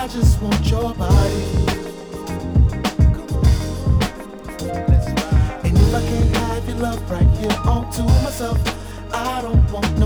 just want your body. And if I can't have your love right here all to myself, I don't want